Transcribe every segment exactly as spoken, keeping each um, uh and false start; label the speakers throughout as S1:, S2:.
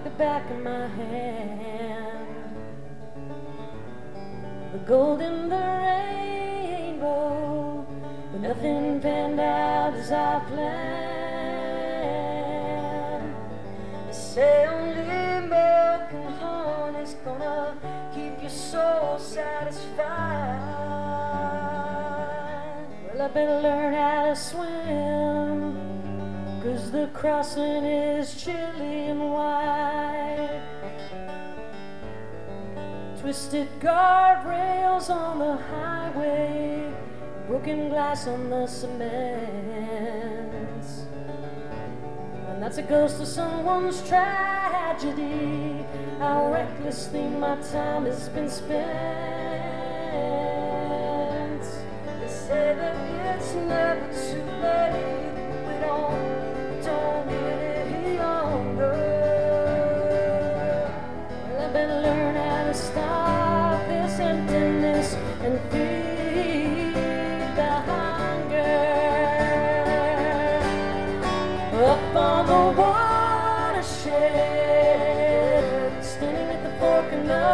S1: the back of my hand. The gold in the rainbow, but nothing panned out as I planned. They say only milk and honey's gonna keep your soul satisfied. Well, I better learn how to swim, 'cause the crossing is chilly and wide. Twisted guardrails on the highway, broken glass on the cement. And that's a ghost of someone's tragedy, how recklessly my time has been spent. They say that it's never too late, we don't, don't get any younger. Well, I better learn how to stop this emptiness and feed the hunger. Up on the watershed, standing at the fork in the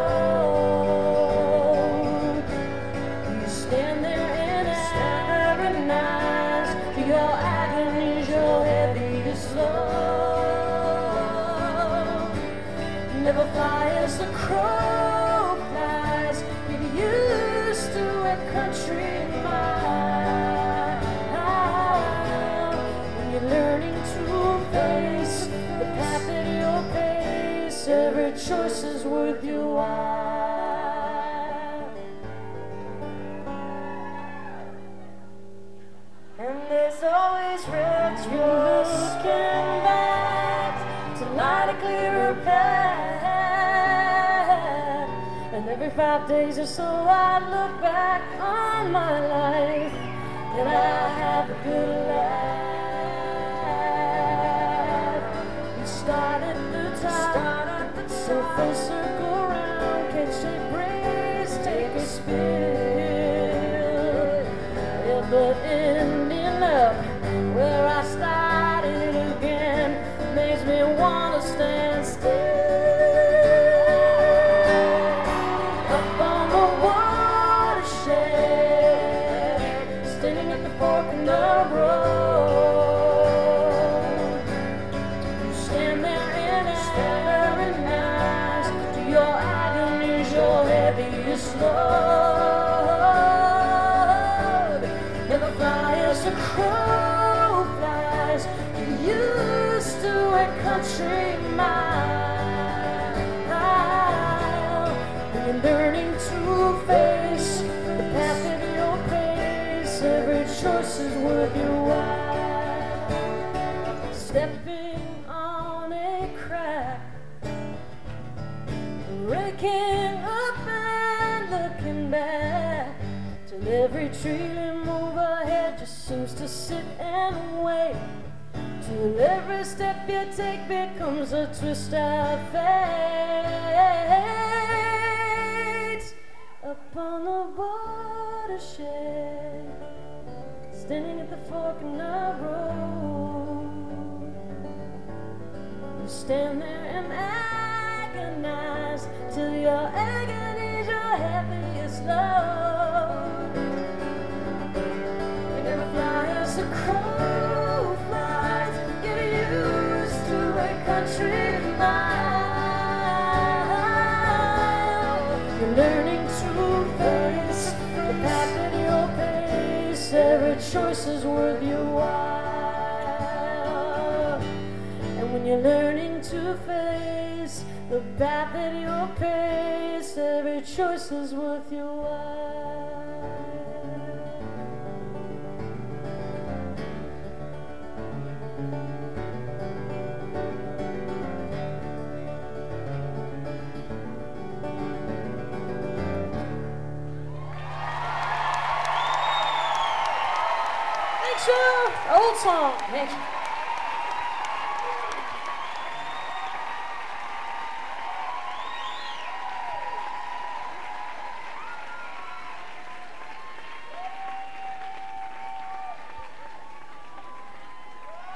S1: road, you stand there and agonize to your agonies, your heaviest load. Never fly as the crow flies, get used to a country mile. When you're learning to face the path at your pace, every choice is worth your while. And there's always roads you're looking back to light a clearer path. And every five days or so I look back on my life, and I have a good life. You start at the top, so full circle round, catch a breeze, take a spill. Yeah, but ending up where I started again makes me wanna stand still. Up on the watershed, standing at the fork in the road, you stand there and agonize to your agonies, your heaviest load. Never fly as a crow flies, get used to a country mile. When you're learning to face the path at your pace, every choice is worth your while. Stepping on a crack, breaking up and looking back, till every tree limb overhead just seems to sit and wait, till every step you take becomes a twist of fate. Up on the watershed, standing at the fork in the road, you stand there and agonize till your agony's your heaviest load. You never fly as a crow flies, get used to a country mile. You're learning to face the path at your pace, every choice is worth your while. And when you're learning to face the path at your pace, every choice is worth your while. Thanks, y'all. Old song. Thank you.